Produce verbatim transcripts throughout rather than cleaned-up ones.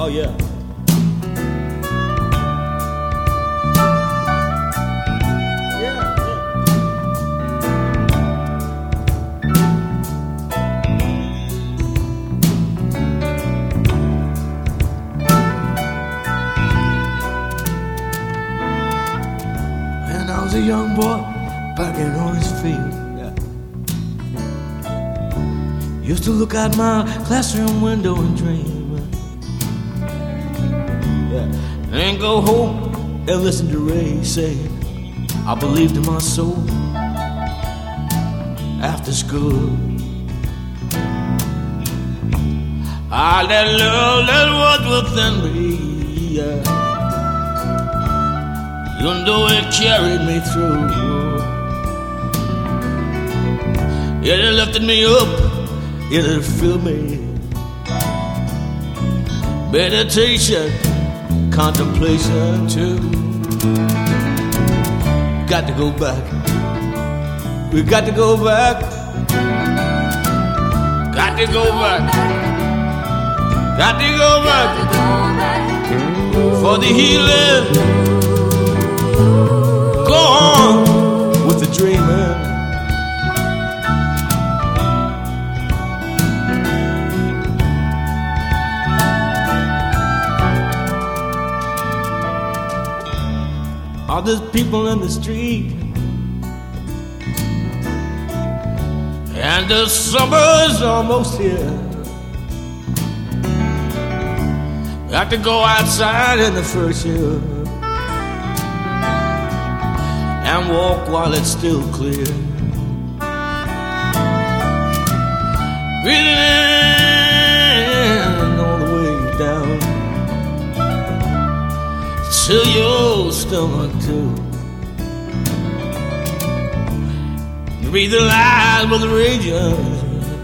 Oh yeah. I was a young boy back in Orangefield. Yeah. Used to look out my classroom window and dream. Yeah. And go home and listen to Ray saying, I believed in my soul after school. Ah, that love that was within me. Yeah. Even though it carried me through, it had lifted me up, it had filled me. Meditation, contemplation too. Got to go back, we got to go back, got to go back, got to go back for the healing. Go on with the dreaming. All these people in the street, and the summer's almost here. Got to go outside in the first year and walk while it's still clear. Breathing in all the way down to your stomach too. Breathe the light with the radiance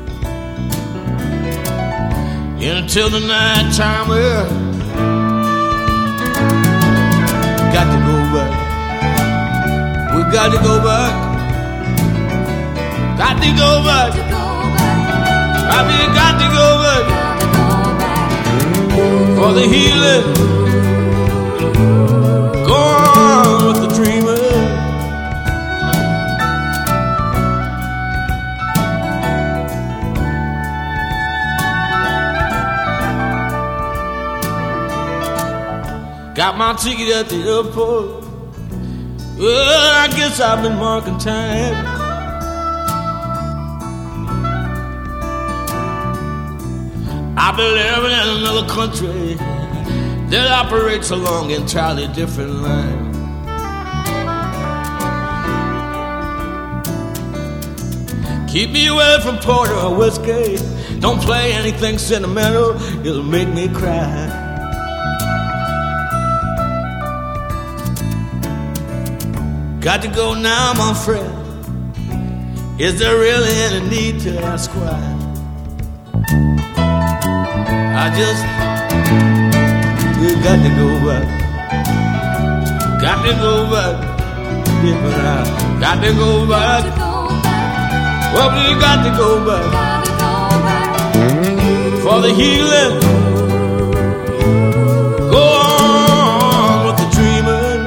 until the night time. Well, got to go back. We got to go back. Got to go back. I mean, got to go back for the healing. Go on with the dreaming. Got my ticket at the airport. Well, I guess I've been marking time. I've been living in another country that operates along entirely different lines. Keep me away from porter or whiskey. Don't play anything sentimental, it'll make me cry. Got to go now, my friend. Is there really any need to ask why? I just, we got to go back. Got to go back. Different out. Got to go back. Well, we got to go back for the healing. Go on with the dreaming.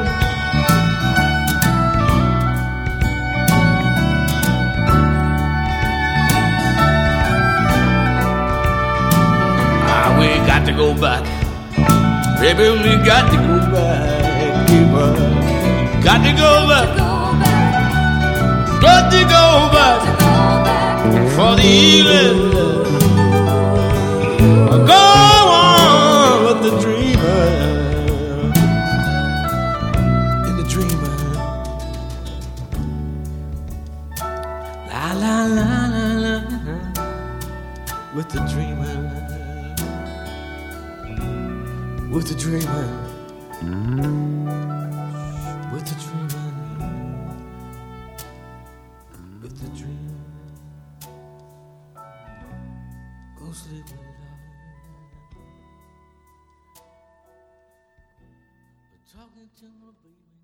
We got to go back, baby. We got to go back, people. Got to go back, got to go back for the healing. Go on with the dreamer, in the dreamer. La la la la la la, with the dreamer. With the dreamer, with the dreamer, with the dreamer, go sleep with love. Talking to my baby.